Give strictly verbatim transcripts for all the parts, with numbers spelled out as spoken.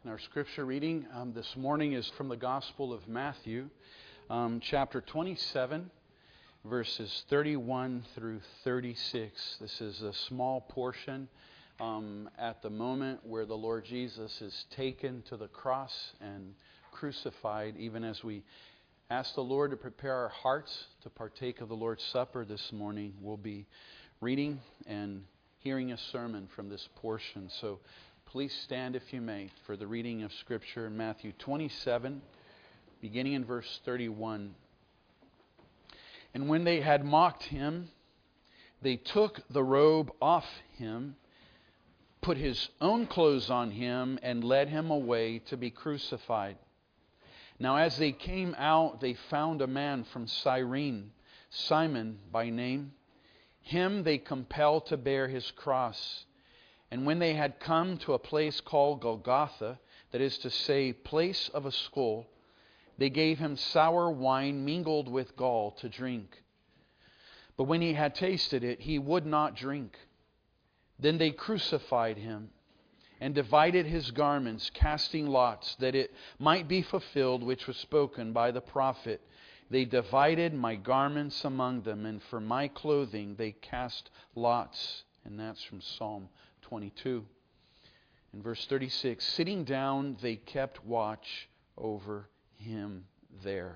And our scripture reading um, this morning is from the Gospel of Matthew, um, chapter twenty-seven, verses thirty-one through thirty-six. This is a small portion um, at the moment where the Lord Jesus is taken to the cross and crucified. Even as we ask the Lord to prepare our hearts to partake of the Lord's Supper this morning, we'll be reading and hearing a sermon from this portion. So please stand, if you may, for the reading of Scripture in Matthew twenty-seven, beginning in verse thirty-one. And when they had mocked him, they took the robe off him, put his own clothes on him, and led him away to be crucified. Now as they came out, they found a man from Cyrene, Simon by name. Him they compelled to bear his cross. And when they had come to a place called Golgotha, that is to say, place of a skull, they gave him sour wine mingled with gall to drink. But when he had tasted it, he would not drink. Then they crucified him and divided his garments, casting lots, that it might be fulfilled which was spoken by the prophet. They divided my garments among them, and for my clothing they cast lots. And that's from Psalm twenty-two. In verse thirty-six, sitting down, they kept watch over him there.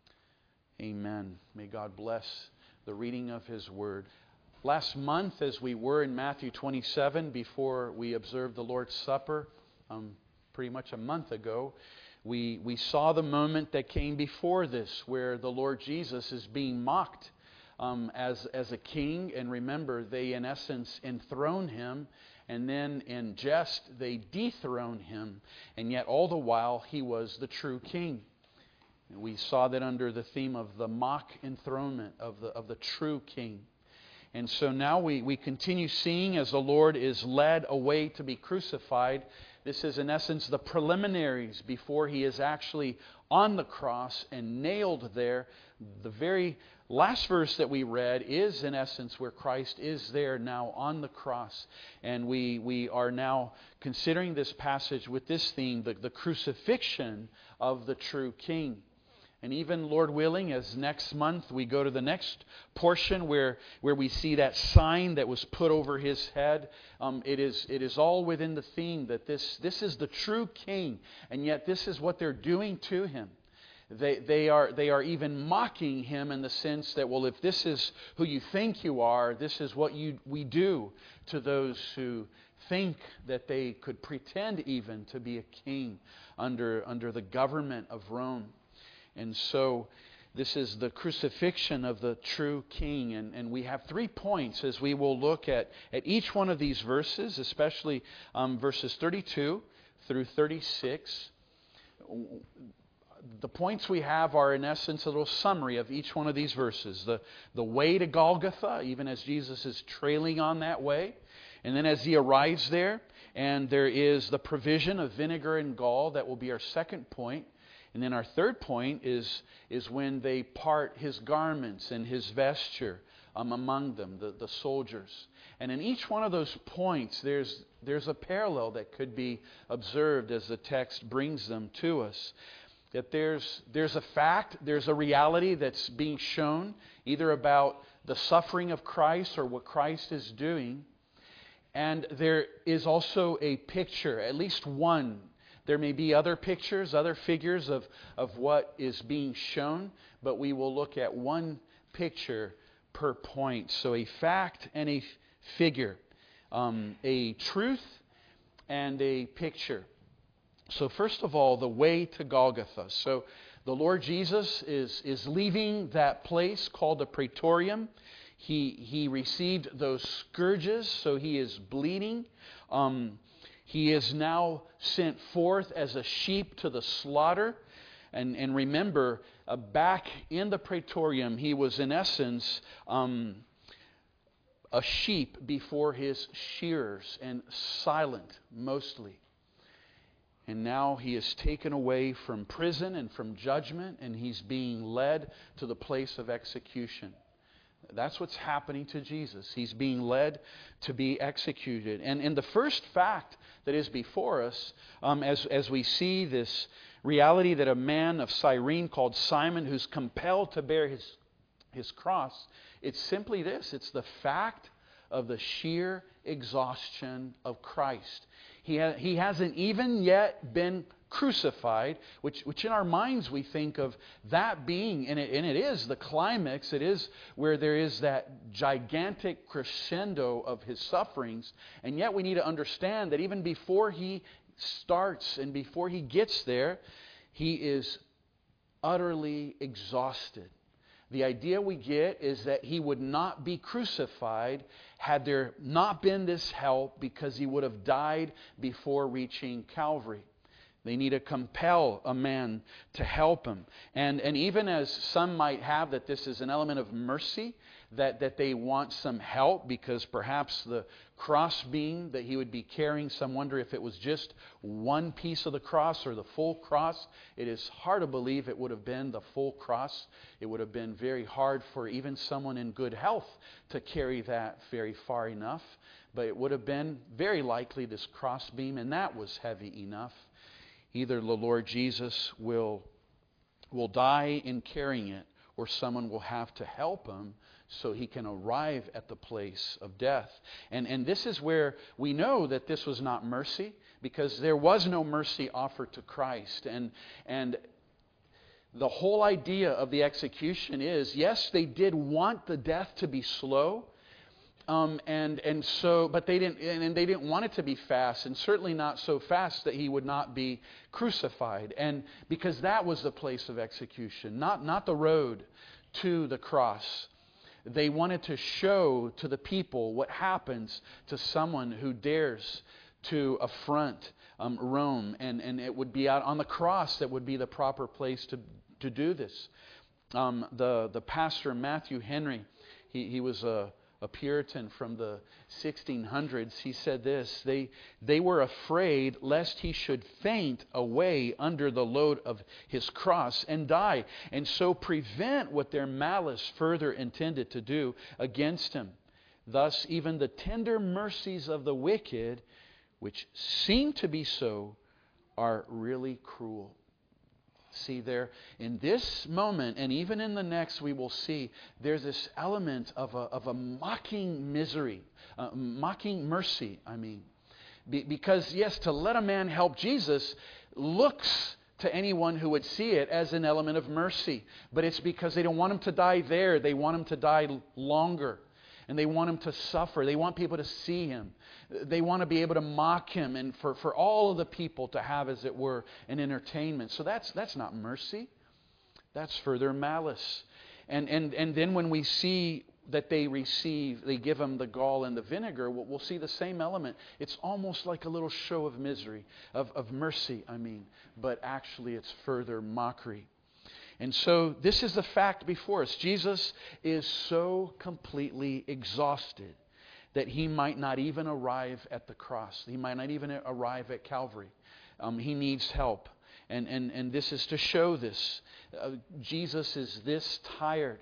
Amen. May God bless the reading of His Word. Last month, as we were in Matthew twenty-seven, before we observed the Lord's Supper, um, pretty much a month ago, we, we saw the moment that came before this, where the Lord Jesus is being mocked um, as, as a king. And remember, they in essence enthrone Him, and then in jest they dethrone Him. And yet all the while He was the true king. And we saw that under the theme of the mock enthronement of the, of the true king. And so now we, we continue seeing as the Lord is led away to be crucified. This is in essence the preliminaries before He is actually on the cross and nailed there. The very last verse that we read is in essence where Christ is there now on the cross. And we, we are now considering this passage with this theme, the, the crucifixion of the true King. And even, Lord willing, as next month we go to the next portion where, where we see that sign that was put over His head, um, it is it is all within the theme that this, this is the true King, and yet this is what they're doing to Him. They, they, are, they are even mocking Him in the sense that, well, if this is who you think you are, this is what you we do to those who think that they could pretend even to be a king under, under the government of Rome. And so this is the crucifixion of the true King. And, and we have three points as we will look at, at each one of these verses, especially um, verses thirty-two through thirty-six. The points we have are in essence a little summary of each one of these verses. The, the way to Golgotha, even as Jesus is trailing on that way. And then as He arrives there, and there is the provision of vinegar and gall, that will be our second point. And then our third point is, is when they part His garments and His vesture um, among them, the, the soldiers. And in each one of those points, there's, there's a parallel that could be observed as the text brings them to us. That there's, there's a fact, there's a reality that's being shown, either about the suffering of Christ or what Christ is doing. And there is also a picture, at least one. There may be other pictures, other figures of, of what is being shown, but we will look at one picture per point. So a fact and a figure, um, a truth and a picture. So first of all, the way to Golgotha. So the Lord Jesus is, is leaving that place called the Praetorium. He, he received those scourges, so He is bleeding. Um, He is now sent forth as a sheep to the slaughter. And, and remember, uh, back in the Praetorium, He was in essence um, a sheep before His shearers and silent mostly. And now He is taken away from prison and from judgment, and He's being led to the place of execution. That's what's happening to Jesus. He's being led to be executed. And, and the first fact that is before us, um, as, as we see this reality that a man of Cyrene called Simon, who's compelled to bear his, his cross, it's simply this. It's the fact of the sheer exhaustion of Christ. He, ha- he hasn't even yet been crucified, which, which in our minds we think of that being, and it, and it is the climax, it is where there is that gigantic crescendo of his sufferings, and yet we need to understand that even before he starts and before he gets there, he is utterly exhausted. The idea we get is that he would not be crucified had there not been this help, because he would have died before reaching Calvary. They need to compel a man to help him. And, and even as some might have that this is an element of mercy, that, that they want some help because perhaps the crossbeam that he would be carrying, some wonder if it was just one piece of the cross or the full cross. It is hard to believe it would have been the full cross. It would have been very hard for even someone in good health to carry that very far enough. But it would have been very likely this crossbeam, and that was heavy enough. Either the Lord Jesus will, will die in carrying it, or someone will have to help him so he can arrive at the place of death. And, and this is where we know that this was not mercy, because there was no mercy offered to Christ. And, and the whole idea of the execution is, yes, they did want the death to be slow, Um, and and so, but they didn't, and they didn't want it to be fast, and certainly not so fast that he would not be crucified. And because that was the place of execution, not not the road to the cross. They wanted to show to the people what happens to someone who dares to affront um, Rome, and and it would be out on the cross that would be the proper place to to do this. Um, the the pastor Matthew Henry, he he was a a Puritan from the sixteen hundreds, he said this: they, they were afraid lest he should faint away under the load of his cross and die, and so prevent what their malice further intended to do against him. Thus, even the tender mercies of the wicked, which seem to be so, are really cruel. See, there in this moment, and even in the next, we will see there's this element of a, of a mocking misery, uh, mocking mercy, I mean. Be, because, yes, to let a man help Jesus looks to anyone who would see it as an element of mercy. But it's because they don't want him to die there. They want him to die longer. And they want him to suffer. They want people to see him. They want to be able to mock him, and for, for all of the people to have, as it were, an entertainment. So that's that's not mercy. That's further malice. And and and then when we see that they receive, they give him the gall and the vinegar, we'll, we'll see the same element. It's almost like a little show of misery, of, of mercy, I mean. But actually it's further mockery. And so this is the fact before us. Jesus is so completely exhausted that he might not even arrive at the cross. He might not even arrive at Calvary. Um, he needs help. And, and, and this is to show this. Uh, Jesus is this tired.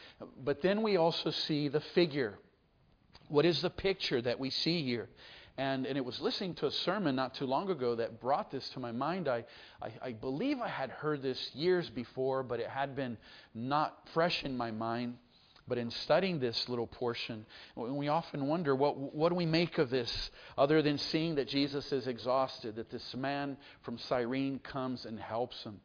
But then we also see the figure. What is the picture that we see here? And, and it was listening to a sermon not too long ago that brought this to my mind. I, I, I believe I had heard this years before, but it had been not fresh in my mind. But in studying this little portion, we often wonder, what, what do we make of this, other than seeing that Jesus is exhausted, that this man from Cyrene comes and helps him?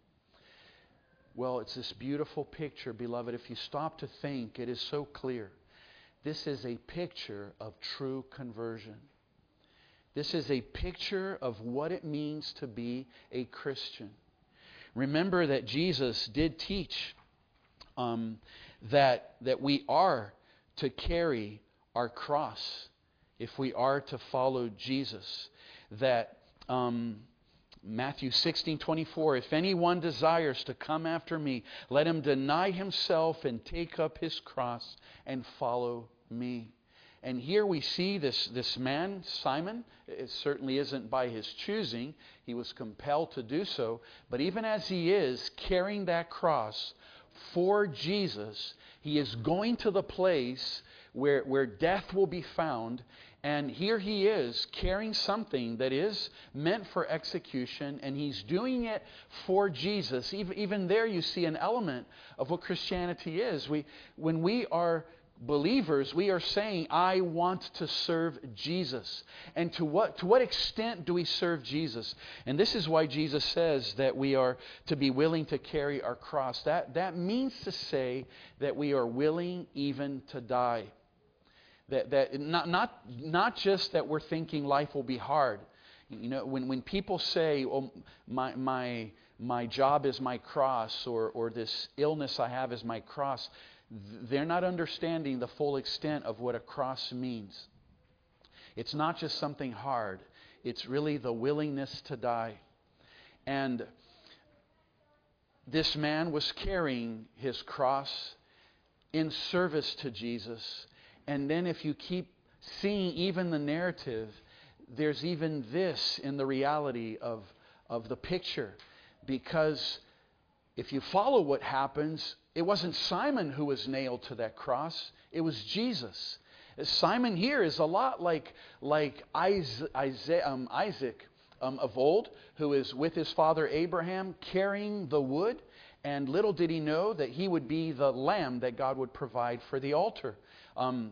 Well, it's this beautiful picture, beloved. If you stop to think, it is so clear. This is a picture of true conversion. This is a picture of what it means to be a Christian. Remember that Jesus did teach um, that, that we are to carry our cross if we are to follow Jesus. That um, Matthew sixteen twenty-four, if anyone desires to come after me, let him deny himself and take up his cross and follow me. And here we see this, this man, Simon. It certainly isn't by his choosing. He was compelled to do so. But even as he is carrying that cross for Jesus. He is going to the place where, where death will be found. And here he is carrying something that is meant for execution, and he's doing it for Jesus. Even, even there you see an element of what Christianity is. We, when we are believers, we are saying, I want to serve Jesus. And to what, to what extent do we serve Jesus? And this is why Jesus says that we are to be willing to carry our cross. That, that means to say that we are willing even to die. That, that not, not, not just that we're thinking life will be hard. You know, when, when people say, oh, my, my, my job is my cross, or, or this illness I have is my cross, they're not understanding the full extent of what a cross means. It's not just something hard. It's really the willingness to die. And this man was carrying his cross in service to Jesus. And then if you keep seeing even the narrative, there's even this in the reality of, of the picture. Because if you follow what happens, it wasn't Simon who was nailed to that cross. It was Jesus. Simon here is a lot like, like Isaac, um, Isaac um, of old, who is with his father Abraham carrying the wood. And little did he know that he would be the lamb that God would provide for the altar. Um,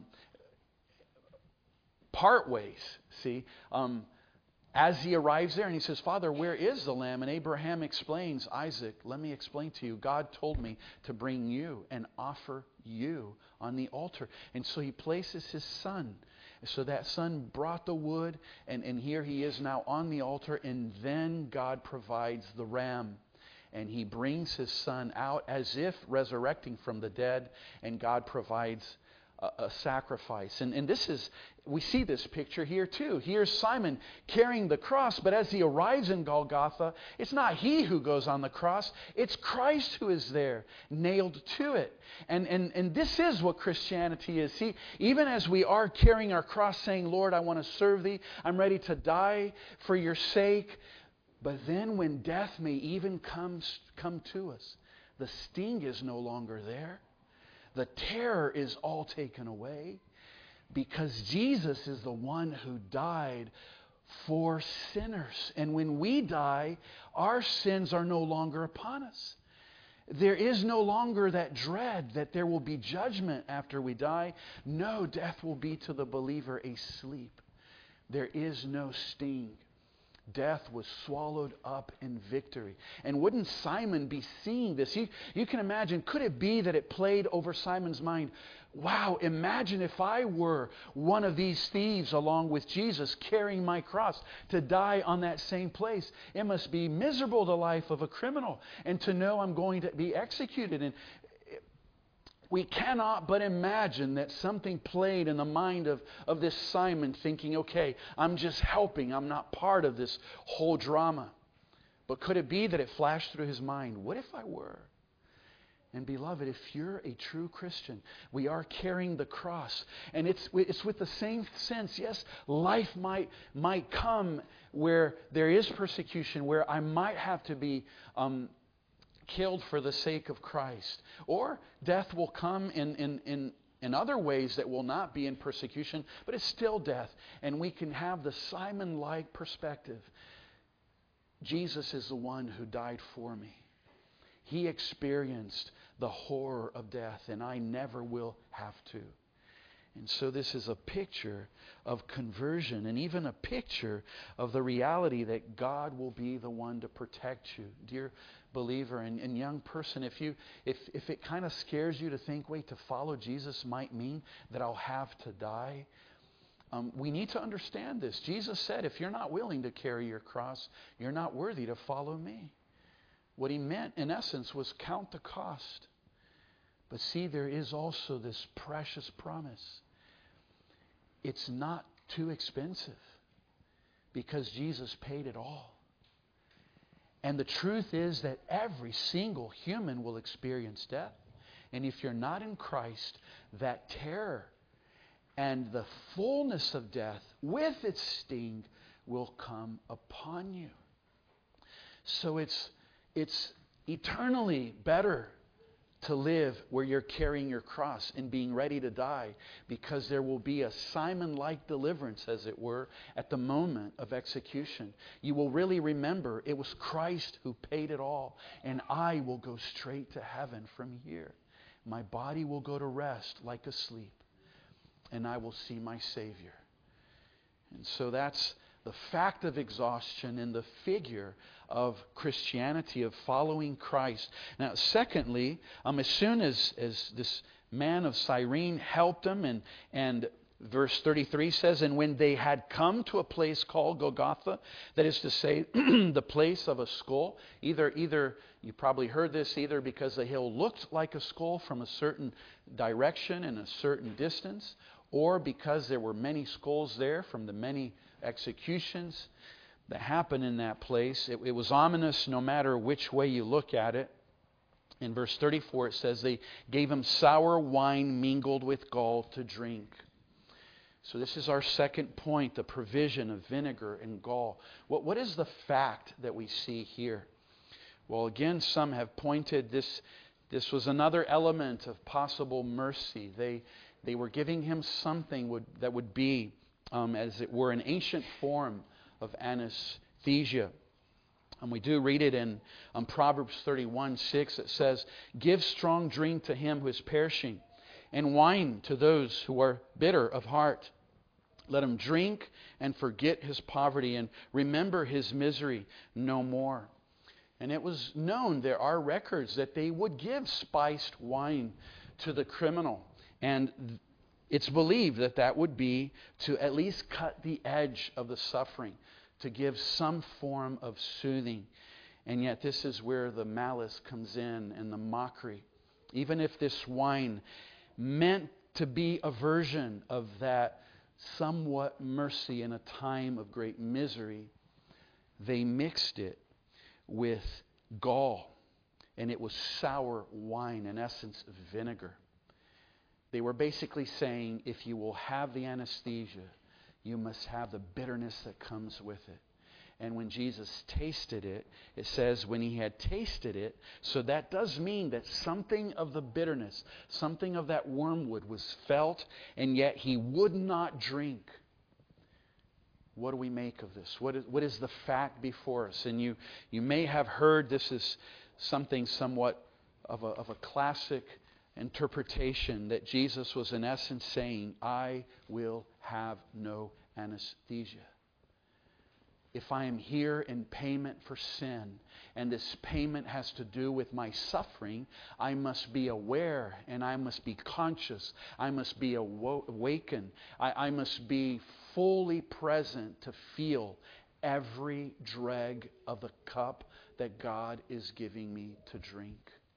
part ways, see, um, as he arrives there and he says, Father, where is the lamb? And Abraham explains, Isaac, let me explain to you. God told me to bring you and offer you on the altar. And so he places his son. So that son brought the wood, and, and here he is now on the altar, and then God provides the ram. And he brings his son out as if resurrecting from the dead, and God provides a, a sacrifice. And, and this is, we see this picture here too. Here's Simon carrying the cross, but as he arrives in Golgotha, it's not he who goes on the cross, it's Christ who is there, nailed to it. And, and, and this is what Christianity is. See, even as we are carrying our cross saying, Lord, I want to serve thee, I'm ready to die for your sake. But then when death may even come, come to us, the sting is no longer there. The terror is all taken away because Jesus is the one who died for sinners. And when we die, our sins are no longer upon us. There is no longer that dread that there will be judgment after we die. No, death will be to the believer a sleep. There is no sting. Death was swallowed up in victory. And wouldn't Simon be seeing this? You, you can imagine, could it be that it played over Simon's mind? Wow, imagine if I were one of these thieves along with Jesus carrying my cross to die on that same place. It must be miserable, the life of a criminal, and to know I'm going to be executed. And we cannot but imagine that something played in the mind of, of this Simon, thinking, okay, I'm just helping. I'm not part of this whole drama. But could it be that it flashed through his mind, what if I were? And beloved, if you're a true Christian, we are carrying the cross. And it's, it's with the same sense. Yes, life might, might come where there is persecution, where I might have to be um, killed for the sake of Christ. Or death will come in, in, in, in other ways that will not be in persecution, but it's still death. And we can have the Simon-like perspective. Jesus is the one who died for me. He experienced the horror of death, and I never will have to. And so this is a picture of conversion, and even a picture of the reality that God will be the one to protect you. Dear believer and, and young person, if you if, if it kind of scares you to think, wait, to follow Jesus might mean that I'll have to die, um, we need to understand this. Jesus said, if you're not willing to carry your cross, you're not worthy to follow me. What he meant, in essence, was count the cost. But see, there is also this precious promise. It's not too expensive because Jesus paid it all. And the truth is that every single human will experience death. And if you're not in Christ, that terror and the fullness of death with its sting will come upon you. So it's, it's eternally better to live where you're carrying your cross and being ready to die, because there will be a Simon-like deliverance, as it were, at the moment of execution. You will really remember it was Christ who paid it all, and I will go straight to heaven from here. My body will go to rest like asleep, and I will see my Savior. And so that's the fact of exhaustion and the figure of Christianity, of following Christ. Now, secondly, um, as soon as, as this man of Cyrene helped him, and, and verse thirty-three says, and when they had come to a place called Golgotha, that is to say, the place of a skull, either, either you probably heard this, either because the hill looked like a skull from a certain direction and a certain distance, or because there were many skulls there from the many executions that happened in that place. It, it was ominous no matter which way you look at it. In verse thirty-four it says they gave him sour wine mingled with gall to drink. So this is our second point, the provision of vinegar and gall. What, what is the fact that we see here? Well, again, some have pointed this, this was another element of possible mercy. They, they were giving him something would, that would be, um, as it were, an ancient form of anesthesia. And we do read it in um, Proverbs thirty-one six. It says, give strong drink to him who is perishing, and wine to those who are bitter of heart. Let him drink and forget his poverty and remember his misery no more. And it was known, there are records, that they would give spiced wine to the criminal. And it's believed that that would be to at least cut the edge of the suffering, to give some form of soothing. And yet this is where the malice comes in and the mockery. Even if this wine meant to be a version of that somewhat mercy in a time of great misery, they mixed it with gall, and it was sour wine, in essence vinegar. They were basically saying, if you will have the anesthesia, you must have the bitterness that comes with it. And when Jesus tasted it, it says when he had tasted it, so that does mean that something of the bitterness, something of that wormwood was felt, and yet he would not drink. What do we make of this? What is, what is the fact before us? And you, you may have heard this is something somewhat of a, of a classic interpretation, that Jesus was in essence saying, I will have no anesthesia. If I am here in payment for sin, and this payment has to do with my suffering, I must be aware and I must be conscious. I must be awo- awakened. I, I must be fully present to feel every drag of the cup that God is giving me to drink.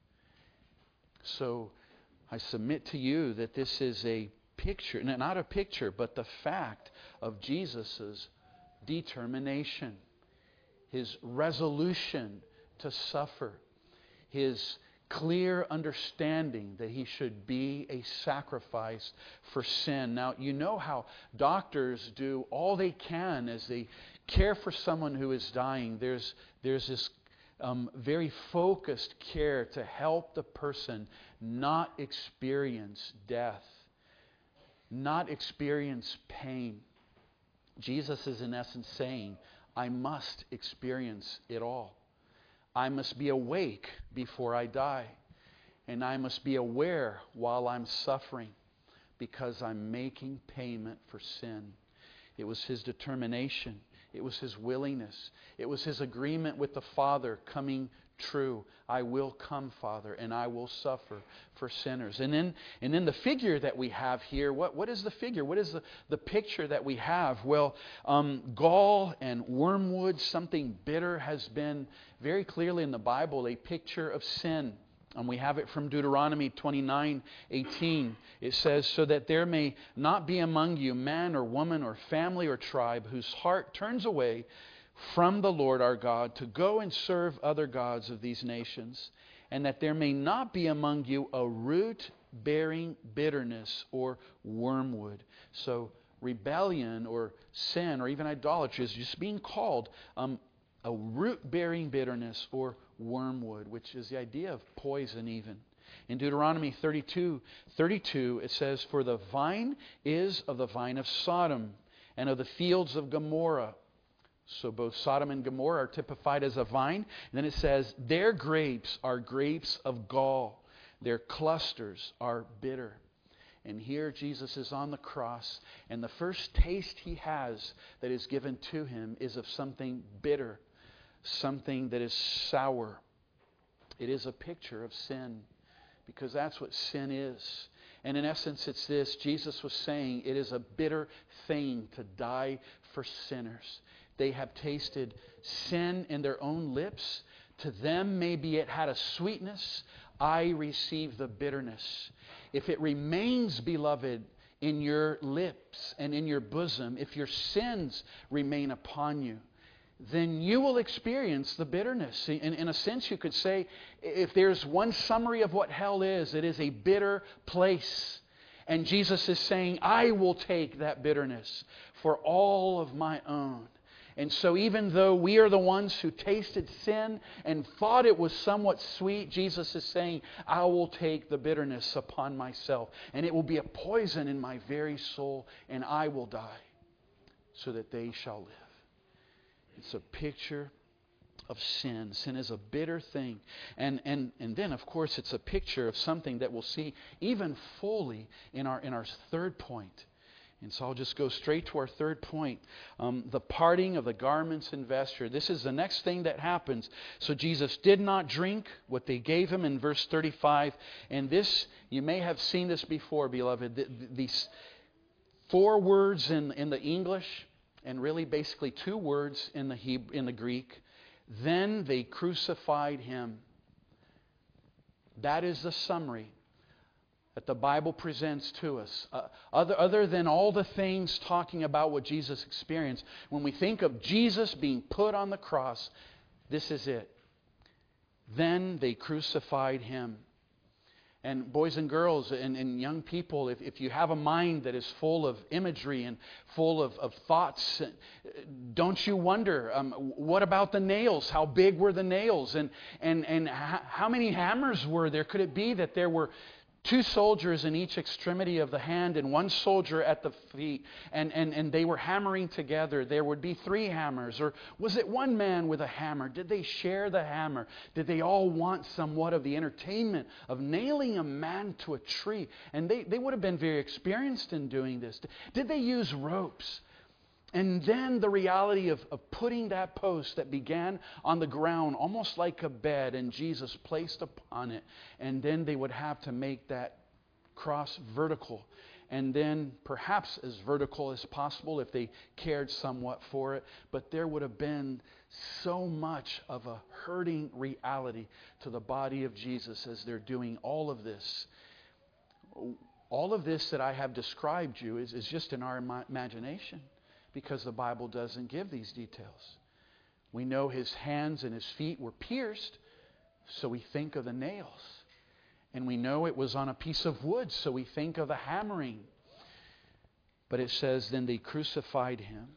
So I submit to you that this is a picture, not a picture, but the fact of Jesus' determination, his resolution to suffer, his clear understanding that he should be a sacrifice for sin. Now, you know how doctors do all they can as they care for someone who is dying. There's, there's this um, very focused care to help the person not experience death, not experience pain. Jesus is in essence saying, I must experience it all. I must be awake before I die. And I must be aware while I'm suffering, because I'm making payment for sin. It was his determination. It was his willingness. It was his agreement with the Father coming true. I will come, Father, and I will suffer for sinners. And then, and then the figure that we have here, what, what is the figure? What is the, the picture that we have? Well, um, gall and wormwood, something bitter, has been very clearly in the Bible a picture of sin. And we have it from Deuteronomy twenty-nine eighteen. It says, so that there may not be among you man or woman or family or tribe whose heart turns away from the Lord our God to go and serve other gods of these nations, and that there may not be among you a root bearing bitterness or wormwood. So rebellion or sin or even idolatry is just being called um, a root bearing bitterness or wormwood, which is the idea of poison even. In Deuteronomy thirty-two, thirty-two, it says, "For the vine is of the vine of Sodom, and of the fields of Gomorrah." So both Sodom and Gomorrah are typified as a vine. And then it says, "Their grapes are grapes of gall. Their clusters are bitter." And here Jesus is on the cross, and the first taste he has that is given to him is of something bitter, something that is sour. It is a picture of sin, because that's what sin is. And in essence, it's this. Jesus was saying it is a bitter thing to die for sinners. They have tasted sin in their own lips. To them, maybe it had a sweetness. I receive the bitterness. If it remains, beloved, in your lips and in your bosom, if your sins remain upon you, then you will experience the bitterness. In, in a sense, you could say, if there's one summary of what hell is, it is a bitter place. And Jesus is saying, I will take that bitterness for all of my own. And so even though we are the ones who tasted sin and thought it was somewhat sweet, Jesus is saying, I will take the bitterness upon myself. And it will be a poison in my very soul, and I will die so that they shall live. It's a picture of sin. Sin is a bitter thing. And, and, and then, of course, it's a picture of something that we'll see even fully in our, in our third point. And so I'll just go straight to our third point. Um, the parting of the garments and vesture. This is the next thing that happens. So Jesus did not drink what they gave him in verse thirty-five. And this, you may have seen this before, beloved. Th- th- these four words in, in the English, and really basically two words in the Hebrew, in the Greek. Then they crucified him. That is the summary that the Bible presents to us. Uh, other, other than all the things talking about what Jesus experienced, when we think of Jesus being put on the cross, this is it. Then they crucified him. And boys and girls and, and young people, if, if you have a mind that is full of imagery and full of, of thoughts, don't you wonder, um, what about the nails? How big were the nails? And, and, and how many hammers were there? Could it be that there were two soldiers in each extremity of the hand and one soldier at the feet, and, and, and they were hammering together? There would be three hammers. Or was it one man with a hammer? Did they share the hammer? Did they all want somewhat of the entertainment of nailing a man to a tree? And they, they would have been very experienced in doing this. Did they use ropes? And then the reality of, of putting that post that began on the ground, almost like a bed, and Jesus placed upon it. And then they would have to make that cross vertical. And then perhaps as vertical as possible if they cared somewhat for it. But there would have been so much of a hurting reality to the body of Jesus as they're doing all of this. All of this that I have described you is, is just in our ima- imagination. Because the Bible doesn't give these details. We know his hands and his feet were pierced, so we think of the nails. And we know it was on a piece of wood, so we think of the hammering. But it says, then they crucified him.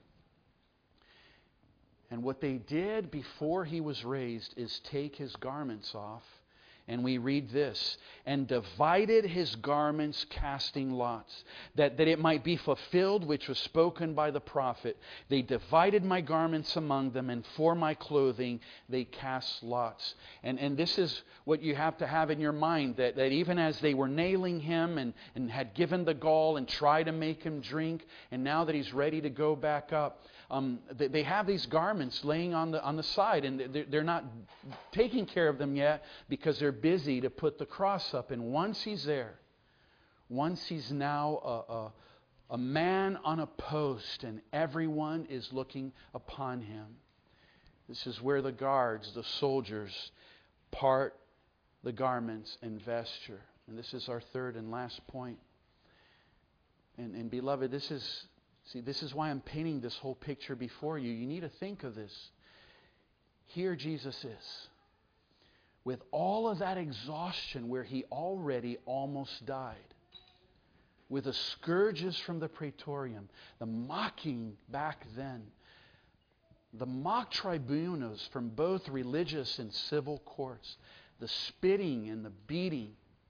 And what they did before he was raised is take his garments off. And we read this, and divided his garments, casting lots, that, that it might be fulfilled which was spoken by the prophet. They divided my garments among them, and for my clothing they cast lots. And, and this is what you have to have in your mind, that, that even as they were nailing him and, and had given the gall and tried to make him drink, and now that he's ready to go back up, Um, they, they have these garments laying on the on the side, and they're, they're not taking care of them yet because they're busy to put the cross up. And once he's there, once he's now a, a, a man on a post, and everyone is looking upon him, this is where the guards, the soldiers, part the garments and vesture. And this is our third and last point. And, and beloved, this is... See, this is why I'm painting this whole picture before you. You need to think of this. Here Jesus is, with all of that exhaustion where he already almost died, with the scourges from the praetorium, the mocking back then, the mock tribunals from both religious and civil courts, the spitting and the beating,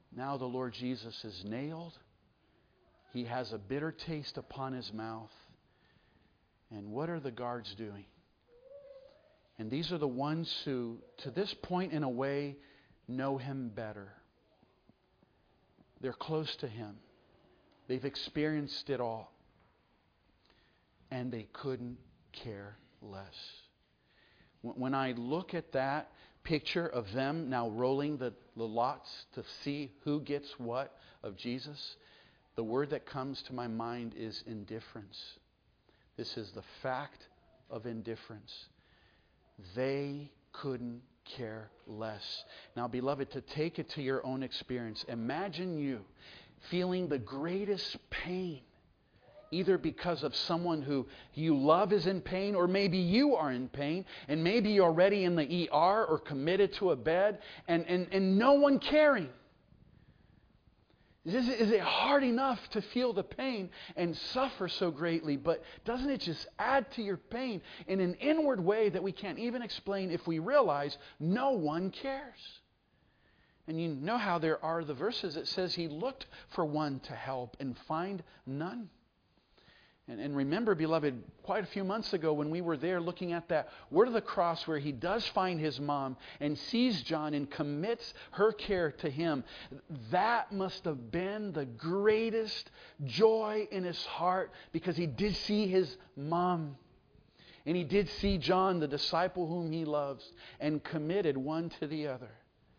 Now the Lord Jesus is nailed. He has a bitter taste upon his mouth. And what are the guards doing? And these are the ones who, to this point in a way, know him better. They're close to him. They've experienced it all. And they couldn't care less. When I look at that picture of them now rolling the, the lots to see who gets what of Jesus, the word that comes to my mind is indifference. This is the fact of indifference. They couldn't care less. Now, beloved, to take it to your own experience, imagine you feeling the greatest pain, either because of someone who you love is in pain, or maybe you are in pain, and maybe you're already in the E R or committed to a bed, and, and, and no one caring. Is, is it hard enough to feel the pain and suffer so greatly, but doesn't it just add to your pain in an inward way that we can't even explain if we realize no one cares? And you know how there are the verses that says he looked for one to help and find none. And, and remember, beloved, quite a few months ago when we were there looking at that word of the cross where he does find his mom and sees John and commits her care to him, that must have been the greatest joy in his heart, because he did see his mom. And he did see John, the disciple whom he loves, and committed one to the other.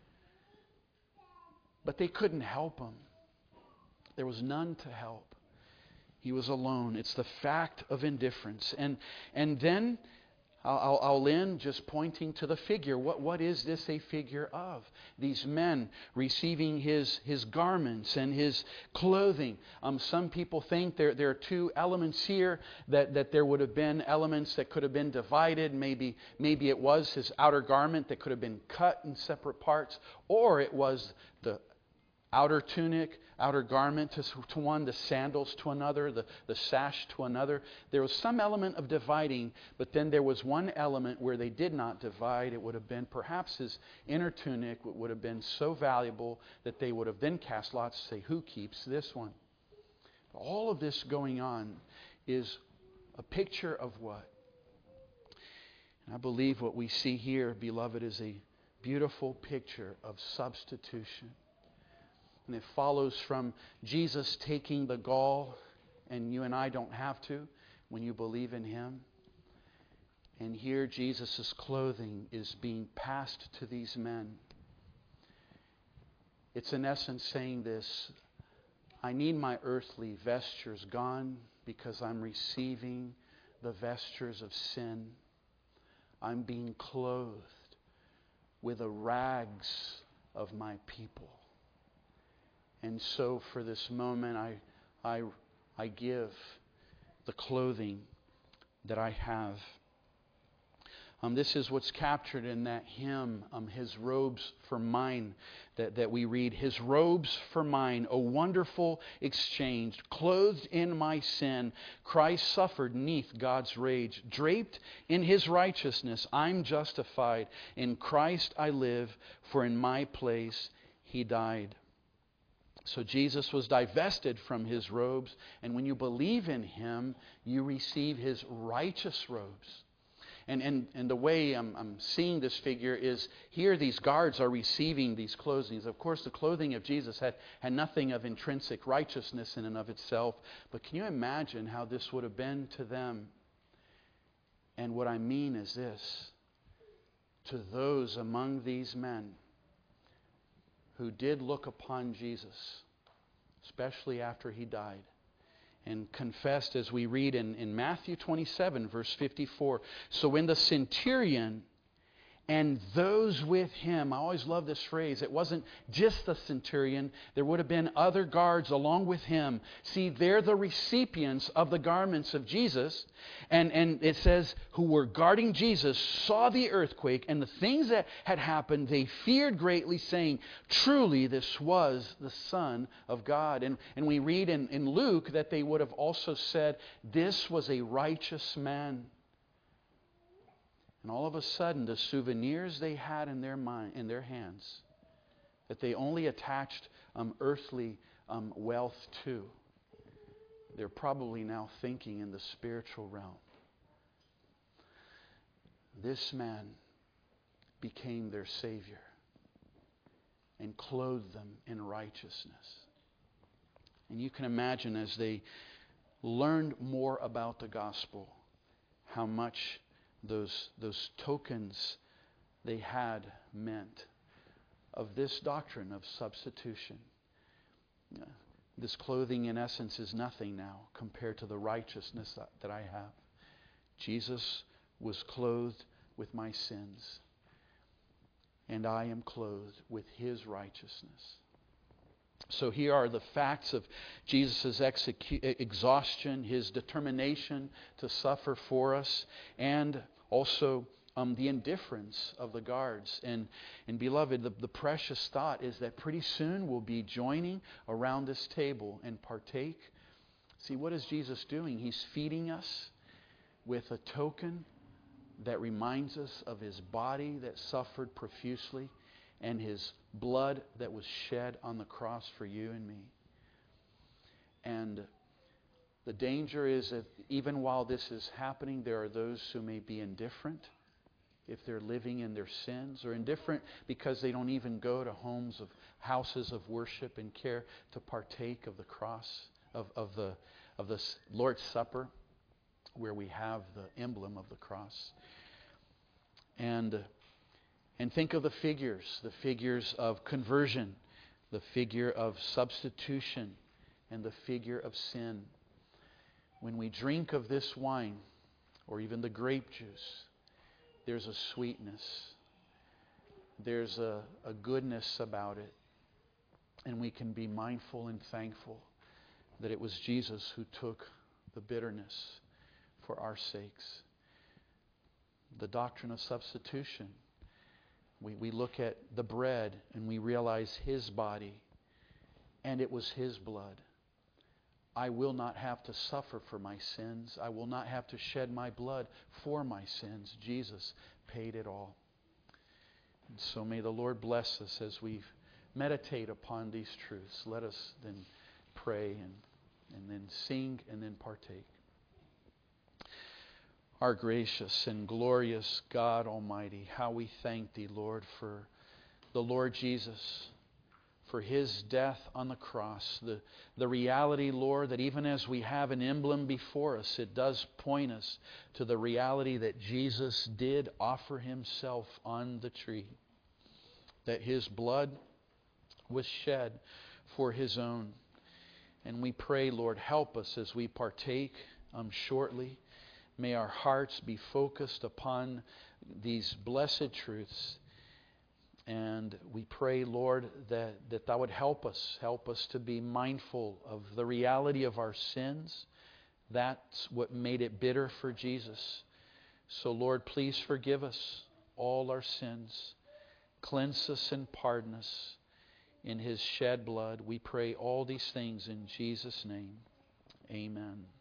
But they couldn't help him. There was none to help. He was alone. It's the fact of indifference. And and then I'll, I'll end just pointing to the figure. What what is this a figure of? These men receiving his his garments and his clothing. Um, some people think there there are two elements here, that, that there would have been elements that could have been divided. Maybe maybe it was his outer garment that could have been cut in separate parts, or it was the outer tunic, outer garment to, to one, the sandals to another, the, the sash to another. There was some element of dividing, but then there was one element where they did not divide. It would have been perhaps his inner tunic would have been so valuable that they would have then cast lots to say, who keeps this one? All of this going on is a picture of what? And I believe what we see here, beloved, is a beautiful picture of substitution. And it follows from Jesus taking the gall, and you and I don't have to when you believe in him. And here Jesus' clothing is being passed to these men. It's in essence saying this: I need my earthly vestures gone because I'm receiving the vestures of sin. I'm being clothed with the rags of my people. And so for this moment, I, I, I give the clothing that I have. Um, this is what's captured in that hymn, um, His Robes for Mine, that, that we read. His robes for mine, a wonderful exchange. Clothed in my sin, Christ suffered neath God's rage. Draped in his righteousness, I'm justified. In Christ I live, for in my place he died. So Jesus was divested from his robes, and when you believe in him, you receive his righteous robes. And and, and the way I'm, I'm seeing this figure is here these guards are receiving these clothing. Of course, the clothing of Jesus had, had nothing of intrinsic righteousness in and of itself, but can you imagine how this would have been to them? And what I mean is this: to those among these men who did look upon Jesus, especially after he died, and confessed, as we read in, in Matthew twenty-seven, verse fifty-four. So when the centurion and those with him, I always love this phrase, it wasn't just the centurion, there would have been other guards along with him. See, they're the recipients of the garments of Jesus. And, and it says, who were guarding Jesus, saw the earthquake and the things that had happened. They feared greatly, saying, truly this was the Son of God. And, and we read in, in Luke that they would have also said, this was a righteous man. And all of a sudden, the souvenirs they had in their mind, in their hands, that they only attached um, earthly um, wealth to. They're probably now thinking in the spiritual realm. This man became their Savior and clothed them in righteousness. And you can imagine as they learned more about the gospel, how much those, those tokens they had meant of this doctrine of substitution. Uh, This clothing, in essence, is nothing now compared to the righteousness that, that I have. Jesus was clothed with my sins, and I am clothed with His righteousness. So here are the facts of Jesus' execu- exhaustion, His determination to suffer for us, and also Um, the indifference of the guards. And, and beloved, the, the precious thought is that pretty soon we'll be joining around this table and partake. See, what is Jesus doing? He's feeding us with a token that reminds us of His body that suffered profusely and His blood that was shed on the cross for you and me. And the danger is that even while this is happening, there are those who may be indifferent if they're living in their sins, or indifferent because they don't even go to homes of houses of worship and care to partake of the cross, of, of the of the Lord's Supper, where we have the emblem of the cross. And and think of the figures, the figures of conversion, the figure of substitution, and the figure of sin. When we drink of this wine, or even the grape juice, there's a sweetness. There's a, a goodness about it. And we can be mindful and thankful that it was Jesus who took the bitterness for our sakes. The doctrine of substitution. We, we look at the bread and we realize His body, and it was His blood. I will not have to suffer for my sins. I will not have to shed my blood for my sins. Jesus paid it all. And so may the Lord bless us as we meditate upon these truths. Let us then pray and, and then sing and then partake. Our gracious and glorious God Almighty, how we thank Thee, Lord, for the Lord Jesus, for His death on the cross. The, the reality, Lord, that even as we have an emblem before us, it does point us to the reality that Jesus did offer Himself on the tree. That His blood was shed for His own. And we pray, Lord, help us as we partake um, shortly. May our hearts be focused upon these blessed truths. And we pray, Lord, that, that Thou would help us. Help us to be mindful of the reality of our sins. That's what made it bitter for Jesus. So, Lord, please forgive us all our sins. Cleanse us and pardon us in His shed blood. We pray all these things in Jesus' name. Amen.